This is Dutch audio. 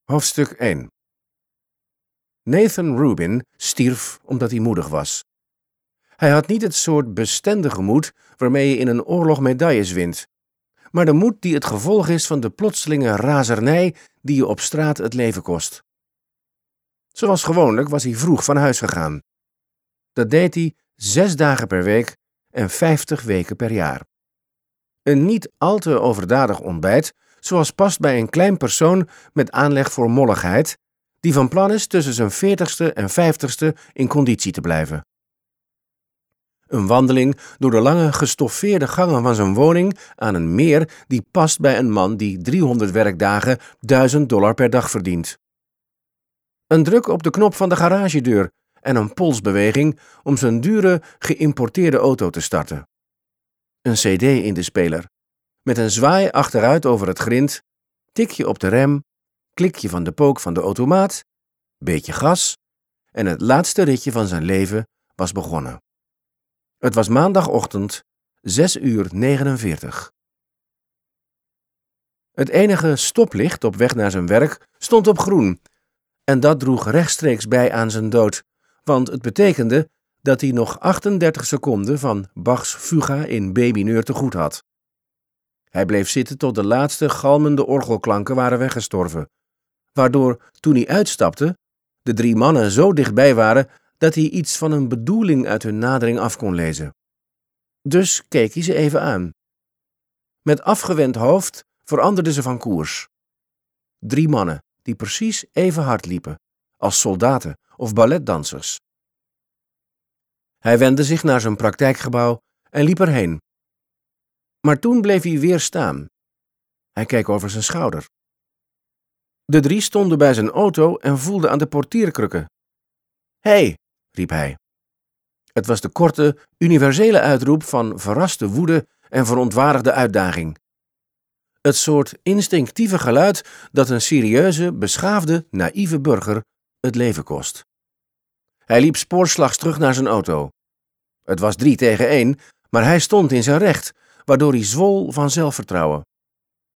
Hoofdstuk 1. Nathan Rubin stierf omdat hij moedig was. Hij had niet het soort bestendige moed waarmee je in een oorlog medailles wint, maar de moed die het gevolg is van de plotselinge razernij die je op straat het leven kost. Zoals gewoonlijk was hij vroeg van huis gegaan. Dat deed hij 6 dagen per week en 50 weken per jaar. Een niet al te overdadig ontbijt, zoals past bij een klein persoon met aanleg voor molligheid, die van plan is tussen zijn 40ste en 50ste in conditie te blijven. Een wandeling door de lange gestoffeerde gangen van zijn woning aan een meer die past bij een man die 300 werkdagen $1000 per dag verdient. Een druk op de knop van de garagedeur en een polsbeweging om zijn dure, geïmporteerde auto te starten. Een cd in de speler. Met een zwaai achteruit over het grind, tikje op de rem, klikje van de pook van de automaat, beetje gas en het laatste ritje van zijn leven was begonnen. Het was maandagochtend, 6:49. Het enige stoplicht op weg naar zijn werk stond op groen en dat droeg rechtstreeks bij aan zijn dood, want het betekende dat hij nog 38 seconden van Bachs Fuga in B-mineur te goed had. Hij bleef zitten tot de laatste galmende orgelklanken waren weggestorven, waardoor, toen hij uitstapte, de 3 mannen zo dichtbij waren dat hij iets van een bedoeling uit hun nadering af kon lezen. Dus keek hij ze even aan. Met afgewend hoofd veranderden ze van koers. 3 mannen die precies even hard liepen, als soldaten of balletdansers. Hij wendde zich naar zijn praktijkgebouw en liep erheen. Maar toen bleef hij weer staan. Hij keek over zijn schouder. De 3 stonden bij zijn auto en voelden aan de portierkrukken. "Hé!" riep hij. Het was de korte, universele uitroep van verraste woede en verontwaardigde uitdaging. Het soort instinctieve geluid dat een serieuze, beschaafde, naïeve burger het leven kost. Hij liep spoorslags terug naar zijn auto. Het was 3 tegen 1, maar hij stond in zijn recht, waardoor hij zwol van zelfvertrouwen.